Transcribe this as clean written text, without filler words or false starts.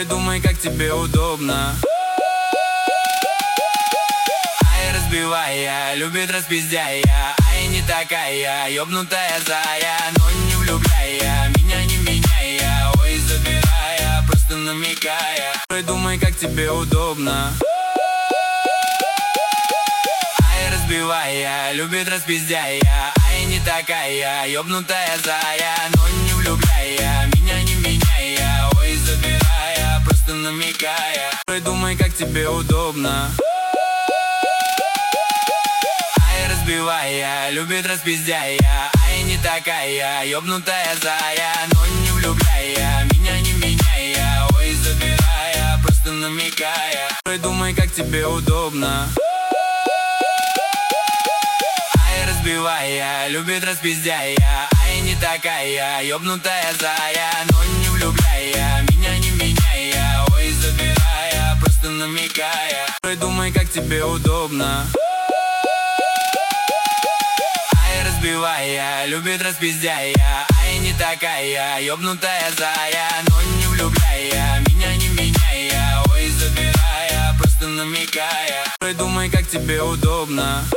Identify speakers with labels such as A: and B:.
A: Думай, как тебе удобно. Ай, разбивая, любит распиздяя. Ай, не такая, ёбнутая зая. Но не влюбляя, меня не меняя. Ой, забирая, просто намекая. Думай, как тебе удобно. Ай, разбивая, любит распиздяя. Ай, не такая, ёбнутая зая. Но не влюбляя, меня не меняя. Ой, забирая, просто намекая. Думай, как тебе удобно. Ай, разбивая, любит распиздяя. Ай, не такая, ёбнутая зая. Но не влюбляя, меня не меняя. Ой, забирая, просто намекая. Думай, как тебе удобно. Ай, разбивая, любит распиздяя. Ай, не такая, ёбнутая зая. Но не влюбляя, меня не меняя. Ой, забирая, просто намекая. Думай, как тебе удобно. Ай, разбивая, любит распиздяя. Ай, не такая, ёбнутая зая. Но не влюбляя, меня не меняя. Ой, забирая, просто намекая. Думай, как тебе удобно.